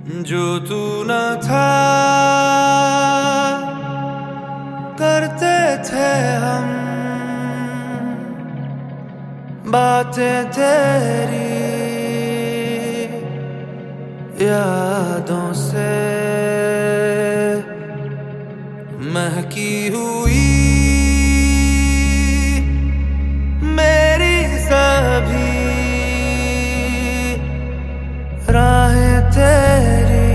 जो तू न था करते थे हम बातें तेरी यादों से महकी हुई मेरी सभी राहें तेरी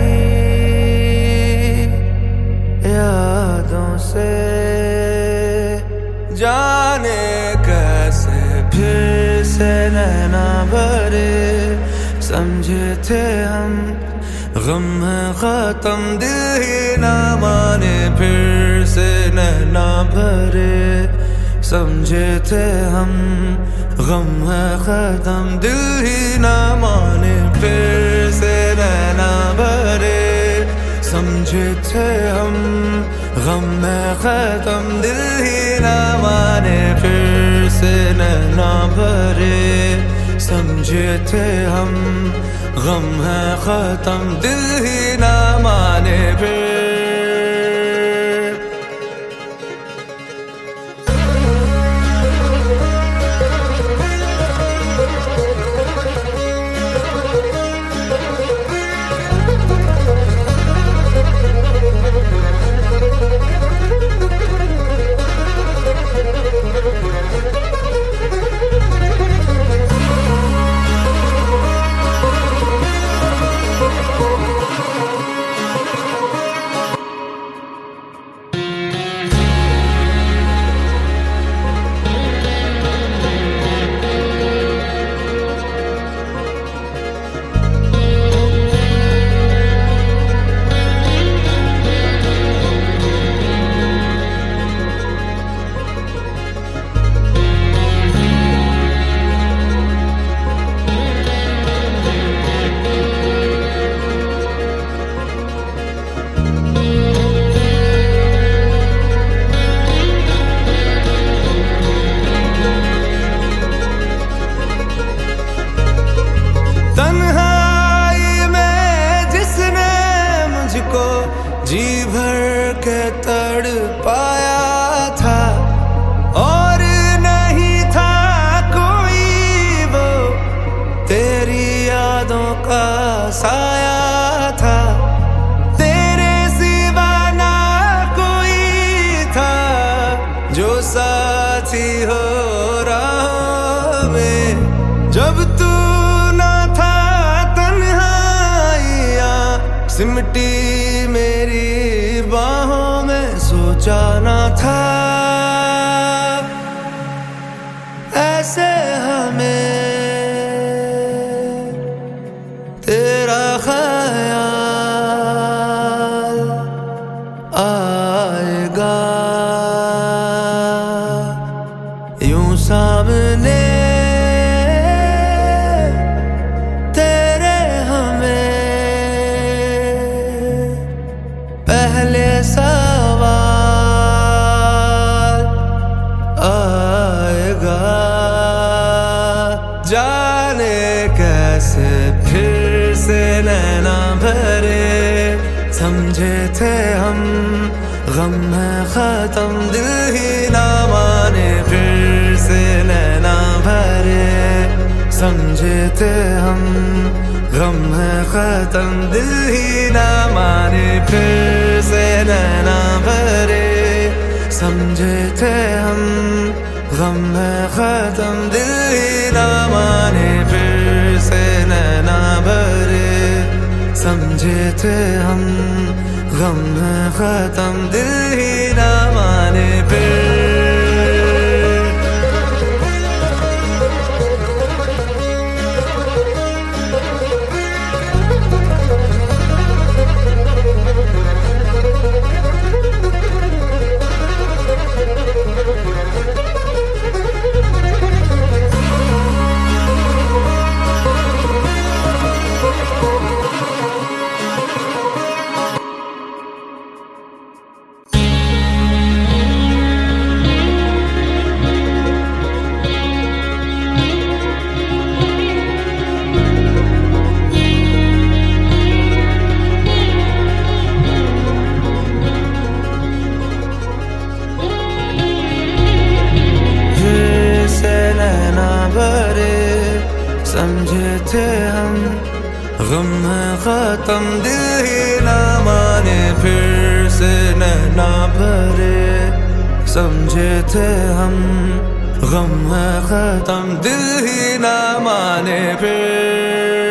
यादों से जाने कैसे फिर से नैना भरे समझे थे हम गम है खत्म दिल ही ना माने फिर से नैना भरे समझे थे हम गम है खत्म दिल ही ना माने फिर से नैना भरे समझे थे हम गम है खत्म दिल ही ना माने फिर से नैना भरे समझे थे हम गम है खत्म दिल ही ना माने फिर जी भर के तड़ पाया था और नहीं था कोई वो तेरी यादों का साया था तेरे सिवा ना कोई था जो साथी हो राह में जब तू ना था तन्हाइयां सिमटी मेरी बाहों में सोचा ना था ऐसे हमें तेरा ख्याल आएगा यूं सामने पहले सवाल आएगा जाने कैसे फिर से नैना भरे समझे थे हम गम है खत्म दिल ही ना माने फिर से नैना भरे समझे थे हम गम है खत्म दिल ही ना माने फिर से नैना भरे समझे थे हम गम है खत्म दिल ही ना माने फिर से नैना भरे समझे थे हम गम है खत्म दिल ही ना माने फिर थे हम, गम है खत्म दिल ही ना माने, फिर से नैना भरे समझे थे हम। गम है खत्म दिल ही ना माने फिर